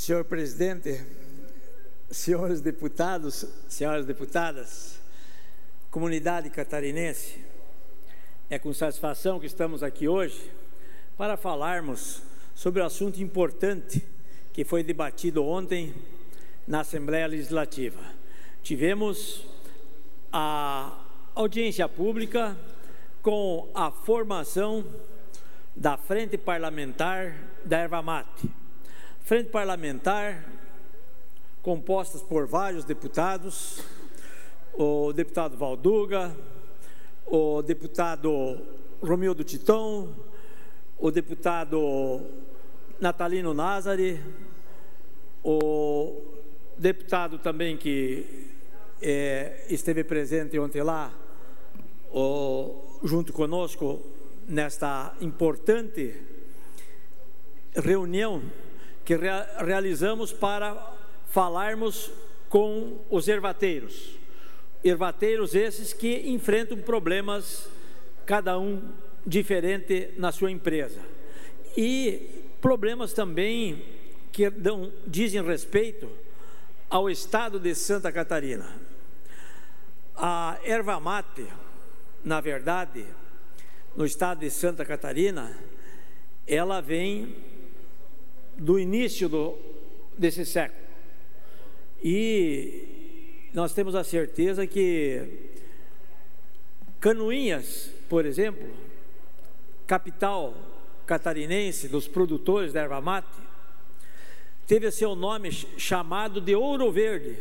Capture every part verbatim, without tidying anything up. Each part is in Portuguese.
Senhor presidente, senhores deputados, senhoras deputadas, comunidade catarinense, é com satisfação que estamos aqui hoje para falarmos sobre o assunto importante que foi debatido ontem na Assembleia Legislativa. Tivemos a audiência pública com a formação da Frente Parlamentar da Erva Mate. Frente Parlamentar composta por vários deputados, o deputado Valduga, o deputado Romildo Titão, o deputado Natalino Nazari, o deputado também que é, esteve presente ontem lá, o, junto conosco nesta importante reunião que rea, realizamos para falarmos com os ervateiros. Ervateiros esses que enfrentam problemas, cada um diferente na sua empresa. E problemas também que dão, dizem respeito ao estado de Santa Catarina. A erva mate, na verdade, no estado de Santa Catarina, ela vem do início do, desse século. E nós temos a certeza que Canoinhas, por exemplo, capital catarinense dos produtores da erva mate, teve seu nome chamado de Ouro Verde.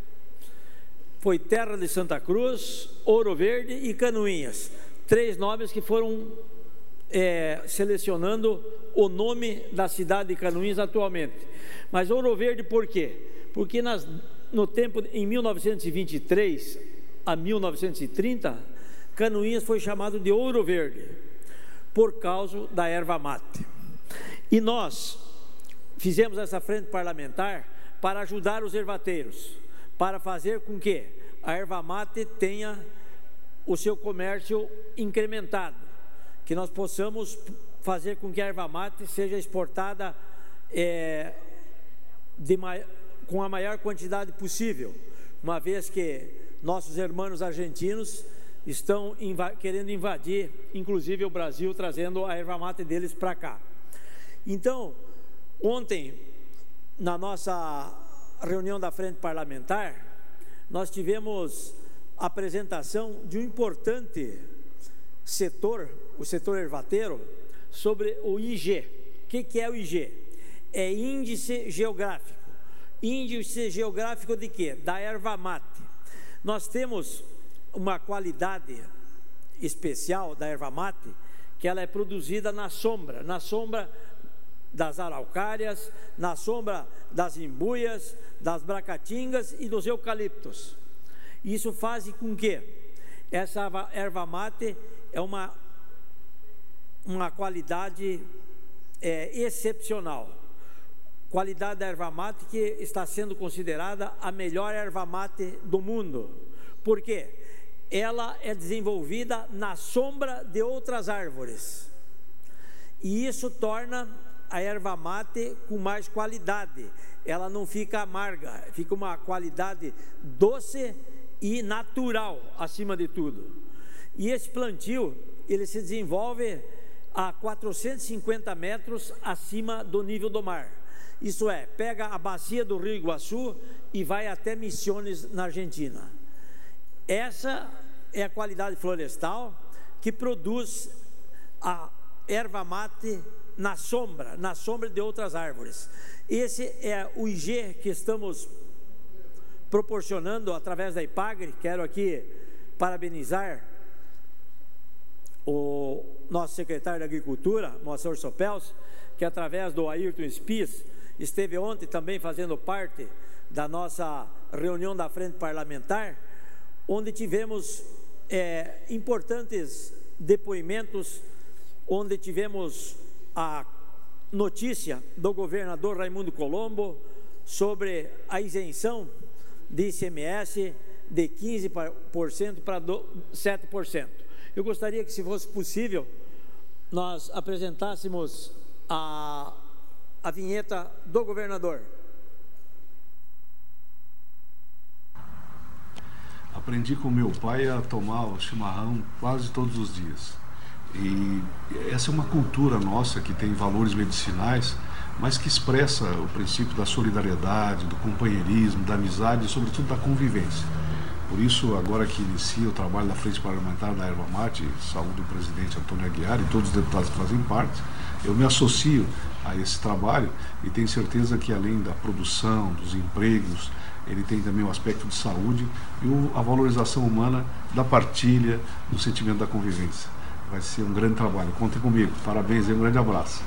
Foi terra de Santa Cruz, Ouro Verde e Canoinhas, três nomes que foram é, selecionando o nome da cidade de Canoinhas atualmente. Mas Ouro Verde por quê? Porque nas, no tempo, em mil novecentos e vinte e três a mil novecentos e trinta, Canoinhas foi chamado de Ouro Verde, por causa da erva mate. E nós fizemos essa frente parlamentar para ajudar os ervateiros, para fazer com que a erva mate tenha o seu comércio incrementado, que nós possamos fazer com que a erva mate seja exportada é, de maior, com a maior quantidade possível, uma vez que nossos irmãos argentinos estão inv- querendo invadir, inclusive o Brasil, trazendo a erva mate deles para cá. Então, ontem, na nossa reunião da Frente Parlamentar, nós tivemos a apresentação de um importante setor, o setor ervateiro, sobre o I G. O que, que é o I G? É índice geográfico. Índice geográfico de quê? Da erva mate. Nós temos uma qualidade especial da erva mate, que ela é produzida na sombra, na sombra das araucárias, na sombra das imbuias, das bracatingas e dos eucaliptos. Isso faz com que essa erva mate é uma, uma qualidade é, excepcional. Qualidade da erva mate que está sendo considerada a melhor erva mate do mundo. Por quê? Ela é desenvolvida na sombra de outras árvores. E isso torna a erva mate com mais qualidade. Ela não fica amarga, fica uma qualidade doce e natural, acima de tudo. E esse plantio, ele se desenvolve a quatrocentos e cinquenta metros acima do nível do mar. Isso é, pega a bacia do Rio Iguaçu e vai até Misiones, na Argentina. Essa é a qualidade florestal que produz a erva mate na sombra, na sombra de outras árvores. Esse é o I G que estamos proporcionando através da IPAGRE. Quero aqui parabenizar o nosso secretário de Agricultura, Moacir Sopels, que através do Ayrton Spies esteve ontem também fazendo parte da nossa reunião da Frente Parlamentar, onde tivemos é, importantes depoimentos, onde tivemos a notícia do governador Raimundo Colombo sobre a isenção de I C M S de quinze por cento para sete por cento. Eu gostaria que, se fosse possível, nós apresentássemos a, a vinheta do governador. aprendi com meu pai a tomar o chimarrão quase todos os dias. E essa é uma cultura nossa que tem valores medicinais, mas que expressa o princípio da solidariedade, do companheirismo, da amizade e, sobretudo, da convivência. Por isso, agora que inicia o trabalho da Frente Parlamentar da Erva Mate, saúdo o presidente Antônio Aguiar e todos os deputados que fazem parte, eu me associo a esse trabalho e tenho certeza que, além da produção, dos empregos, ele tem também o aspecto de saúde e a valorização humana da partilha, do sentimento da convivência. Vai ser um grande trabalho. Contem comigo. Parabéns e um grande abraço.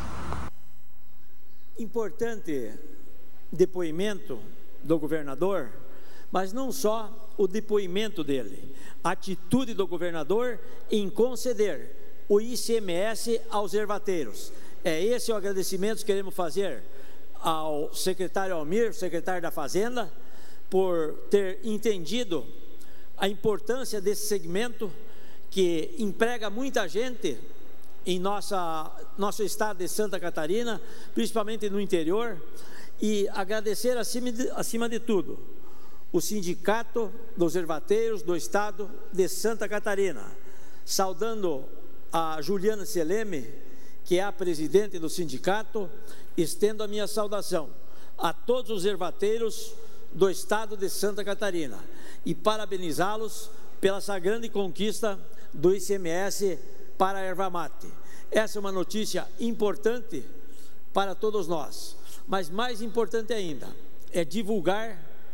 Importante depoimento do governador, mas não só o depoimento dele, a atitude do governador em conceder o I C M S aos ervateiros. É esse o agradecimento que queremos fazer ao secretário Almir, secretário da Fazenda, por ter entendido a importância desse segmento que emprega muita gente em nossa, nosso estado de Santa Catarina, principalmente no interior, e agradecer acima de, acima de tudo o Sindicato dos Ervateiros do estado de Santa Catarina, saudando a Juliana Seleme, que é a presidente do sindicato, estendo a minha saudação a todos os ervateiros do estado de Santa Catarina e parabenizá-los pela essa grande conquista do I C M S para a erva mate. Essa é uma notícia importante para todos nós, mas mais importante ainda é divulgar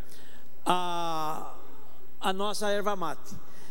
a, a nossa erva mate.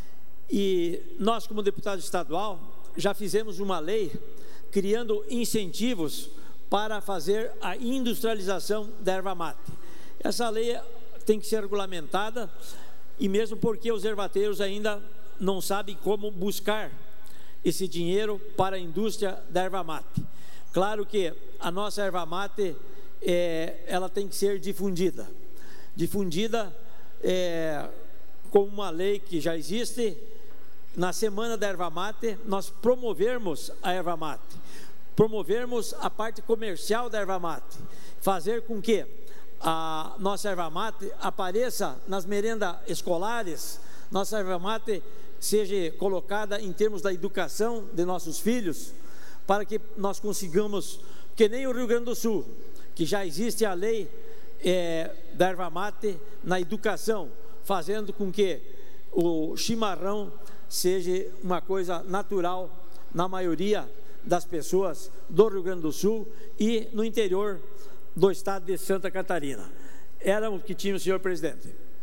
E nós, como deputado estadual, já fizemos uma lei criando incentivos para fazer a industrialização da erva mate. Essa lei tem que ser regulamentada, e mesmo porque os ervateiros ainda não sabem como buscar esse dinheiro para a indústria da erva mate. Claro que a nossa erva mate, é, ela tem que ser difundida, difundida é, com uma lei que já existe. Na Semana da Erva Mate, nós promovermos a erva mate, promovermos a parte comercial da erva mate, fazer com que a nossa erva mate apareça nas merendas escolares, nossa erva mate seja colocada em termos da educação de nossos filhos, para que nós consigamos, que nem o Rio Grande do Sul, que já existe a lei é, da erva mate na educação, fazendo com que o chimarrão seja uma coisa natural na maioria das pessoas do Rio Grande do Sul e no interior do estado de Santa Catarina. Era o que tinha o senhor presidente.